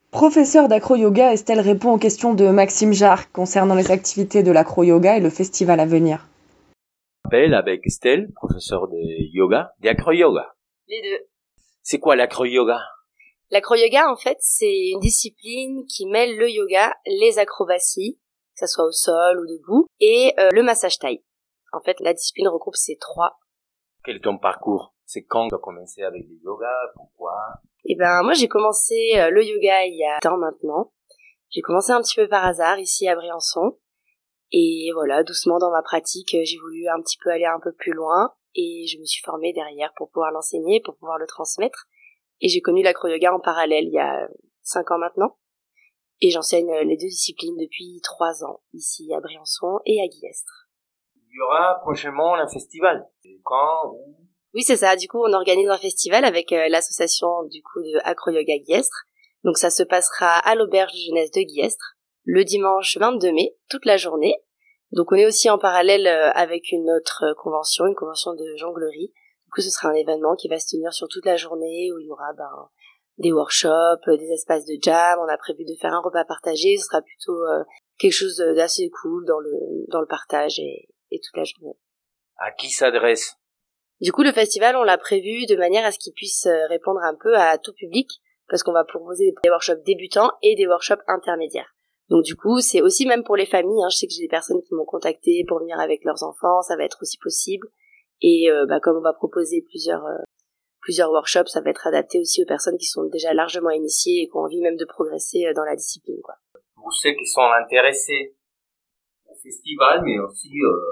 Professeure d'acro-yoga, Estelle répond aux questions de Maxime Jarre concernant les activités de l'acro-yoga et le festival à venir. Je m'appelle avec Estelle, professeur de yoga, d'acro-yoga. Les deux. C'est quoi l'acro-yoga? L'acro-yoga, en fait, c'est une discipline qui mêle le yoga, les acrobaties, que ça soit au sol ou debout, et le massage thaï. En fait, la discipline regroupe ces trois. Quel est ton parcours? C'est quand tu as commencé avec le yoga? Pourquoi? Moi, j'ai commencé le yoga il y a temps maintenant. J'ai commencé un petit peu par hasard ici à Briançon. Et voilà, doucement dans ma pratique, j'ai voulu un petit peu aller un peu plus loin. Et je me suis formée derrière pour pouvoir l'enseigner, pour pouvoir le transmettre. Et j'ai connu l'acro-yoga en parallèle il y a 5 ans maintenant. Et j'enseigne les deux disciplines depuis 3 ans, ici à Briançon et à Guillestre. Il y aura prochainement un festival. C'est quand? Où? Oui, c'est ça. Du coup, on organise un festival avec l'association du coup de Acro-Yoga Guillestre. Donc ça se passera à l'auberge de jeunesse de Guillestre, le dimanche 22 mai, toute la journée. Donc on est aussi en parallèle avec une autre convention, une convention de jonglerie. Du coup, ce sera un événement qui va se tenir sur toute la journée où il y aura des workshops, des espaces de jam. On a prévu de faire un repas partagé. Ce sera plutôt quelque chose d'assez cool dans le partage et toute la journée. À qui s'adresse? Du coup, le festival, on l'a prévu de manière à ce qu'il puisse répondre un peu à tout public, parce qu'on va proposer des workshops débutants et des workshops intermédiaires. Donc du coup, c'est aussi même pour les familles. Je sais que j'ai des personnes qui m'ont contacté pour venir avec leurs enfants, ça va être aussi possible. Et comme on va proposer plusieurs workshops, ça va être adapté aussi aux personnes qui sont déjà largement initiées et qui ont envie même de progresser dans la discipline, quoi. Pour ceux qui sont intéressés au festival, mais aussi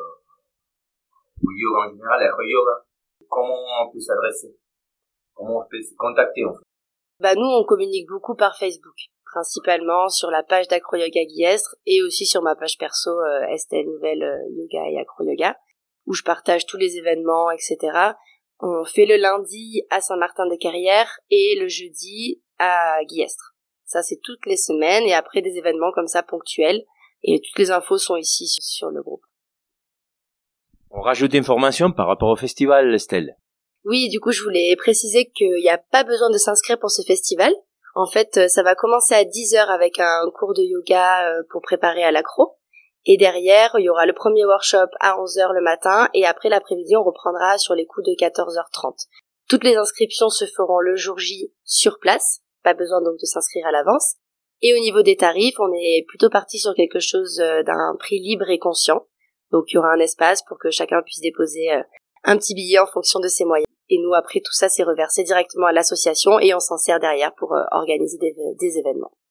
au yoga en général, à l'acro-yoga, comment on peut s'adresser? Comment on peut se contacter en fait? Nous, on communique beaucoup par Facebook, principalement sur la page d'Acro-Yoga Guillestre et aussi sur ma page perso Estelle Nouvelle Yoga et Acro-Yoga, où je partage tous les événements, etc. On fait le lundi à Saint-Martin-des-Carrières et le jeudi à Guillestre. Ça, c'est toutes les semaines et après des événements comme ça ponctuels. Et toutes les infos sont ici sur le groupe. On rajoute des informations par rapport au festival, Estelle. Oui, du coup, je voulais préciser qu'il n'y a pas besoin de s'inscrire pour ce festival. En fait, ça va commencer à 10h avec un cours de yoga pour préparer à l'accro. Et derrière, il y aura le premier workshop à 11h le matin et après l'après-midi, on reprendra sur les coups de 14h30. Toutes les inscriptions se feront le jour J sur place. Pas besoin donc de s'inscrire à l'avance. Et au niveau des tarifs, on est plutôt parti sur quelque chose d'un prix libre et conscient. Donc il y aura un espace pour que chacun puisse déposer un petit billet en fonction de ses moyens. Et nous, après, tout ça, c'est reversé directement à l'association et on s'en sert derrière pour organiser des événements.